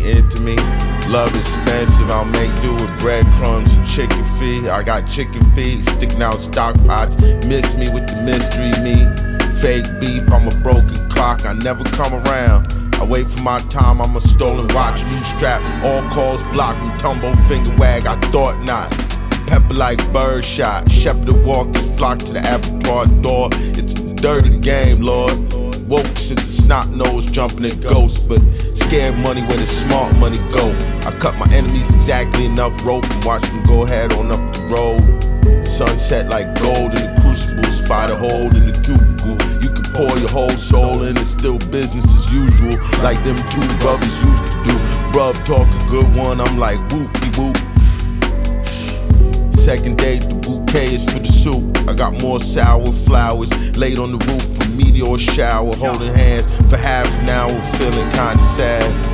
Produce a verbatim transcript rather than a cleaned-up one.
into me. Love expensive, I'll make do with breadcrumbs and chicken feet. I got chicken feet sticking out stock pots. Miss me with the mystery me. Fake beef, I'm a broken clock, I never come around. I wait for my time, I'm a stolen watch, new strap. All calls blocked and tumble finger wag, I thought not. Pepper like birdshot, shepherd walking flock to the abattoir door. It's a dirty game, Lord. Woke since the snot nose jumping at ghosts, but scared money where the smart money go. I cut my enemies exactly enough rope and watch them go head on up the road. Sunset like gold in the crucible, spot a hole in the cubicle. You can pour your whole soul in, it's still business as usual, like them two brothers used to do. Bruv talk a good one, I'm like whoop-de-whoop. Second date, the bouquet is for the soup. I got more sour flowers laid on the roof for meteor shower. Holding hands for half an hour, feeling kinda sad.